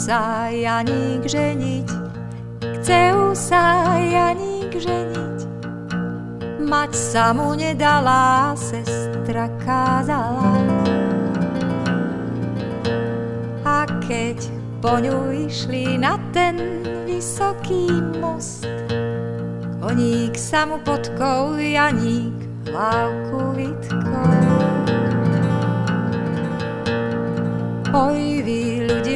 sa Janík ženiť, chcel sa Janík ženiť. Mať sa mu nedala, sestra kázala. A keď po ňu išli na ten vysoký most, koník sa mu potkou, Janík hlávku vytkol. Oj, vy ľudia,